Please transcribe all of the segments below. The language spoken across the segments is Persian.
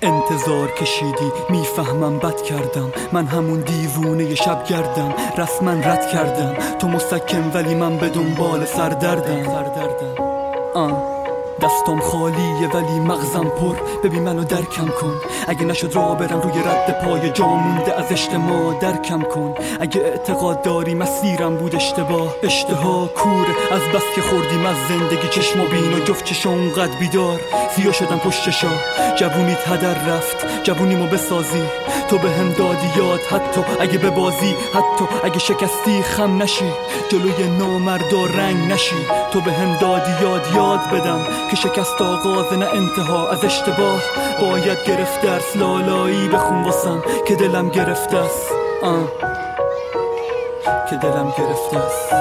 انتظار کشیدی میفهمم بد کردم، من همون دیوونه شب گردم، رسما رد کردم. تو مسکن ولی من به دنبال سردردم. دستم خالیه ولی مغزم پر، ببین منو درکم کن. اگه نشد راه برم روی رد پای جا مونده از اجتماع درکم کن. اگه اعتقاد داری مسیرم بود اشتباه، اشتها کوره از بس که خوردیم از زندگی چشم و بین و جفت چشم اونقدر بیدار. زیا شدم پشتشا، جوونیت هدر رفت، جوونیمو بسازی. تو به هم دادی یاد، حتی اگه به بازی، حتی اگه شکستی خم نشی، جلوی نامردا رنگ نشی. تو به هم دادی یاد بدم که شکست آغاز نه انتها از اشتباه. باید گرفت درس لالایی بخون واسم که دلم گرفته است، که دلم گرفته است.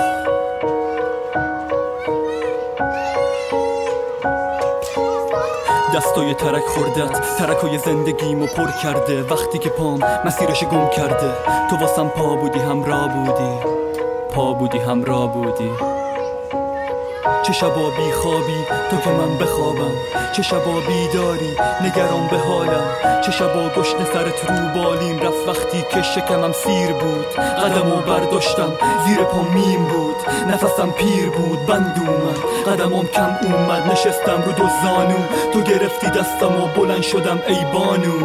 دستای ترک خوردت ترکای زندگیمو پر کرده. وقتی که پام مسیرش گم کرده، تو واسم پا بودی همراه بودی، پا بودی همراه بودی. چه شبا بی خوابی تو که من بخوابم، چه شبا بیداری نگران به حالم. چه شبا گشنه سرت رو بالیم رفت وقتی که شکمم سیر بود. قدمو برداشتم زیر پا میم بود، نفسم پیر بود بند اومد، قدمم کم اومد، نشستم رو دو زانو. تو گرفتی دستم و بلند شدم ای بانو.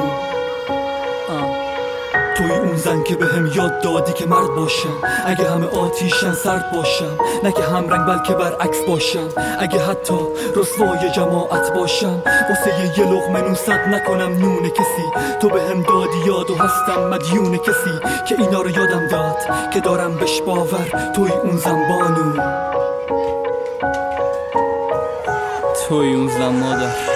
توی اون زن که به هم یاد دادی که مرد باشم، اگه همه آتیشن سرد باشم، نه که هم رنگ بلکه برعکس باشم. اگه حتی رسوای جماعت باشم، واسه یه لقمه نوست نکنم نون کسی. تو به هم دادی یاد و هستم مدیون کسی که اینا رو یادم داد که دارم بهش باور. توی اون زن بانو، توی اون زن مادر.